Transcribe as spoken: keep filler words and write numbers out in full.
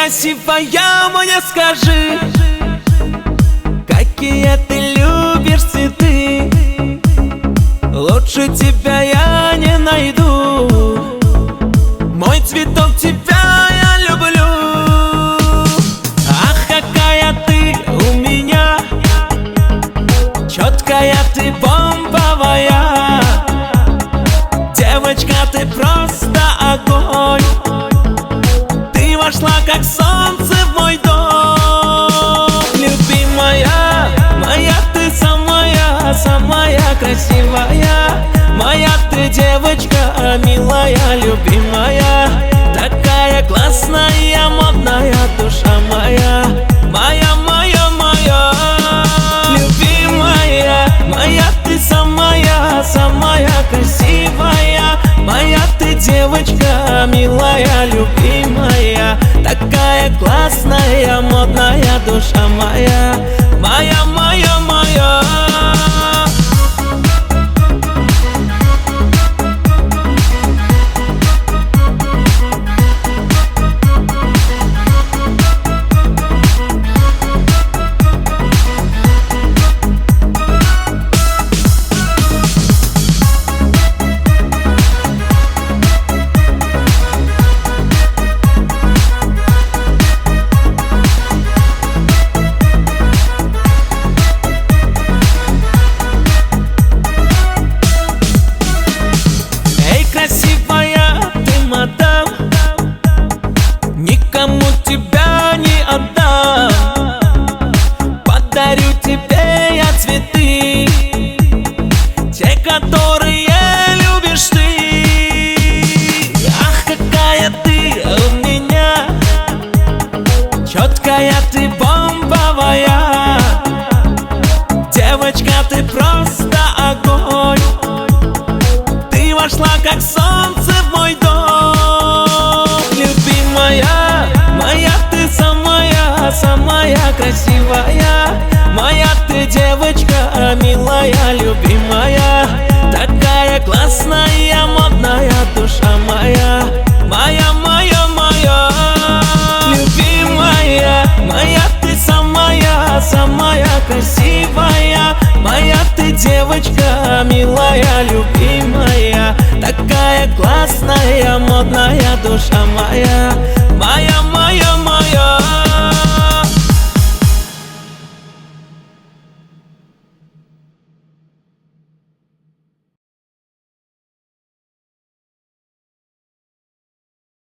красивая моя, скажи, какие ты любишь цветы? Лучше тебя я не найду. Мой цветок, тебя я люблю. Ах, какая ты у меня, четкая ты, бомбовая. Девочка, ты просто огонь. Ты вошла как солнце в мой дом. Любимая моя, ты самая, самая красивая. Моя ты девочка, милая, любимая. Такая классная, модная душа моя. Моя, моя, моя. Любимая моя, ты самая, самая красивая. Моя ты девочка, милая, любимая. Такая классная, модная душа моя. Моя, моя, моя. Красивая ты, мадам, никому тебя не отдам. Подарю тебе я цветы, те, которые любишь ты. Ах, какая ты у меня, четкая ты, бомбовая. Девочка, ты просто огонь. Ты вошла как солнце в мой дом. Любимая моя, ты самая, самая красивая. Моя ты девочка, милая, любимая. Такая классная, модная душа моя. Моя, моя, моя. Любимая моя, ты самая, самая красивая. Моя ты девочка, милая, любимая. Такая классная, модная душа моя.